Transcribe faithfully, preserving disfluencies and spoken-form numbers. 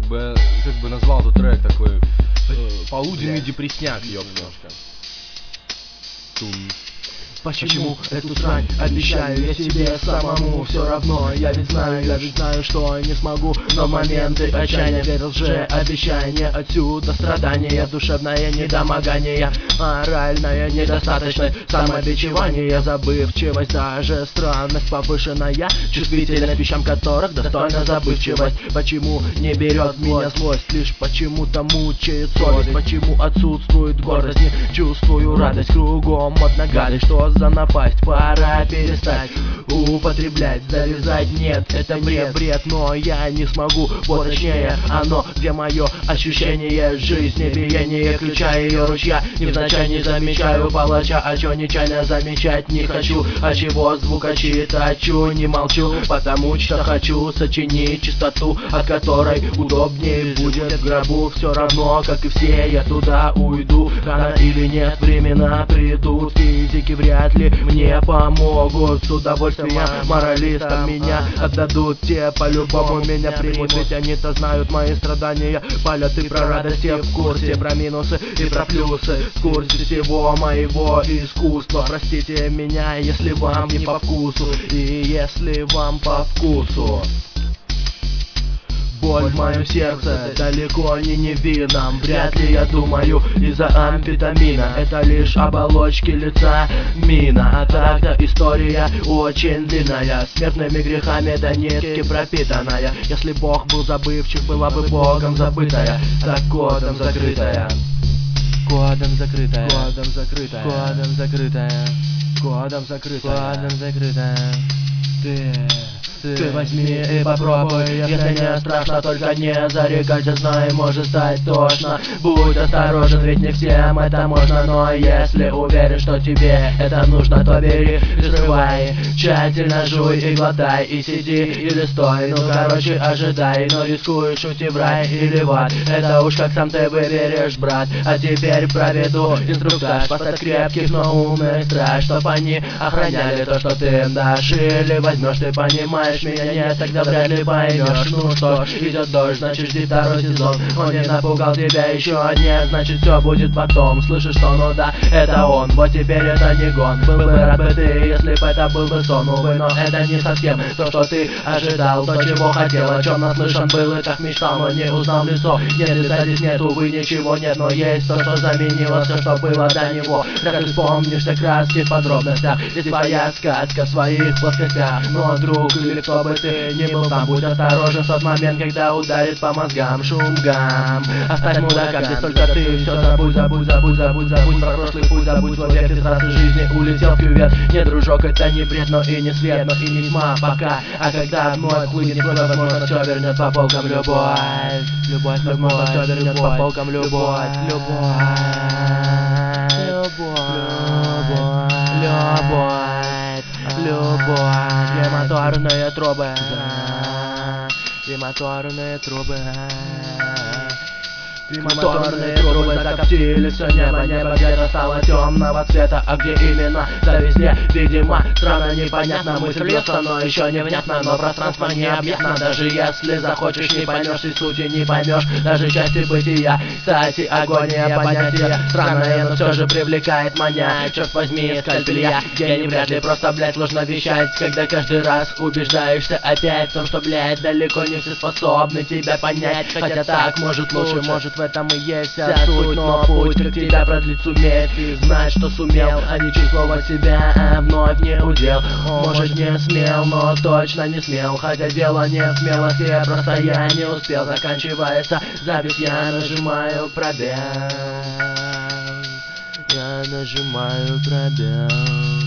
бы, как бы назвал этот трек такой э, полуденный депресняк, ёпта. Тум. Почему эту срань обещаю я себе самому? Все равно, я ведь знаю, я ведь знаю, что не смогу. Но в моменты отчаяния верил же обещание. Отсюда страдания, душевное недомогание, моральная недостаточность, самобичевание, забывчивость, даже странность повышенная, чувствительность вещам которых достойна забывчивость. Почему не берет меня злость, лишь почему-то мучает совесть? Почему отсутствует гордость, не чувствую радость? Кругом одна гадость, что за напасть, пора перестать употреблять, завязать, нет, это бред, бред, но я не смогу, вот точнее оно, где мое ощущение жизни, биение ключа ее ручья, невзначай не замечаю палача, а чё нечаянно замечать не хочу, а чего звука читать, не молчу, потому что хочу сочинить чистоту, от которой удобнее будет в гробу, все равно, как и все, я туда уйду, рано или нет, времена придут, физики вряд ли мне помогут, с удовольствием моралистам меня отдадут, те по-любому меня примут, ведь они-то знают мои страдания, палят и про радости в курсе, про минусы и про плюсы, в курсе всего моего искусства, простите меня, если вам не по вкусу, и если вам по вкусу. Боль в моем сердце далеко не невинном, вряд ли я думаю из-за амфетамина, это лишь оболочки лица мина, а так-то история очень длинная, смертными грехами до нитки пропитанная, если Бог был забывчив, была бы Богом забытая, так кодом закрытая. Кодом закрытая, кодом закрытая, кодом закрытая, кодом закрытая, кодом закрытая. Ты... Ты возьми и попробуй, если не страшно, только не зарекайся, знай, может стать тошно. Будь осторожен, ведь не всем это можно, но если уверен, что тебе это нужно, то бери и срывай, тщательно жуй и глотай, и сиди или стой, ну короче ожидай, но рискуешь уйти в рай или в ад, это уж как сам ты выберешь, брат. А теперь проведу инструктаж, поставь крепких, но умных страж, чтоб они охраняли то, что ты им дашь, или возьмешь, ты понимаешь меня, нет, тогда вряд ли поймешь. Ну что ж, идет дождь, значит жди второй сезон. Он не напугал тебя еще нет, значит все будет потом. Слышишь, что ну да, это он, вот теперь это не гон. Был бы рад бы ты, если бы это был бы сон, увы, но это не совсем то, что ты ожидал, то, чего хотел, о чем наслышан был и так мечтал, но не узнал лицо. Нет, лица здесь нет, увы, ничего нет, но есть то, что заменило все, что было до него. Так ты вспомнишь все краски в подробностях, здесь твоя сказка в своих плоскостях, но друг или кто бы ты ни был там, будь осторожен в тот момент, когда ударит по мозгам шум гам. Оставь мудака, здесь только ты, все забудь, забудь, забудь, забудь, забудь про прошлый путь, забудь свой век из трассы жизни, улетел в кювет. Нет, дружок, это не бред, но и не свет, но и не тьма пока. А когда вновь хлынет кровь, возможно, все вернет по полкам любовь. Любовь, возможно, все вернет по полкам любовь. Любовь, любовь, любовь, любовь. Моторные трубы, и моторные трубы, и моторные трубы закоптили все небо, небо где-то стало темного цвета, а где именно, да везде, видимо, странно, непонятно, мысль льется, но еще невнятно, но пространство необъятно, даже если захочешь, не поймешь и сути не поймешь, даже части бытия, кстати, агония понятия, странное, но все же привлекает маня, черт возьми, скальпелья, гений вряд ли просто, блять, сложно вещать, когда каждый раз убеждаешься опять в том, что, блять, далеко не все способны тебя понять, хотя так, может лучше, может в этом и есть вся суть, но путь как тебя продлить суметь, и знать, что сумел, а не чувствовать себя а вновь не удел. Может не смел, но точно не смел, хотя дело не в смелости, а просто я не успел. Заканчивается запись, я нажимаю пробел, я нажимаю пробел.